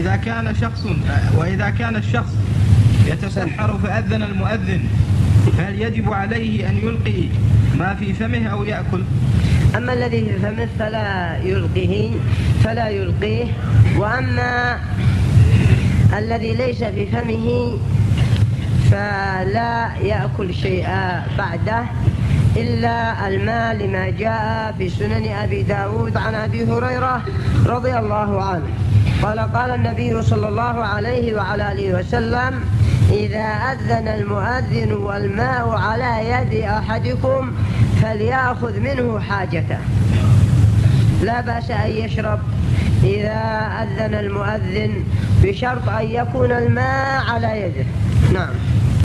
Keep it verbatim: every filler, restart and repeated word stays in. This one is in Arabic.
وإذا كان شخص وإذا كان الشخص يتسحر فأذن المؤذن فهل يجب عليه أن يلقي ما في فمه أو يأكل؟ أما الذي في فمه فلا يلقيه فلا يلقيه وأما الذي ليس في فمه فلا يأكل شيئا بعده إلا الماء لما جاء في سنن أبي داود عن أبي هريرة رضي الله عنه قال قال النبي صلى الله عليه وعلى آله وسلم: إذا أذن المؤذن والماء على يد أحدكم فليأخذ منه حاجته. لا بأس أن يشرب إذا أذن المؤذن بشرط أن يكون الماء على يده. نعم.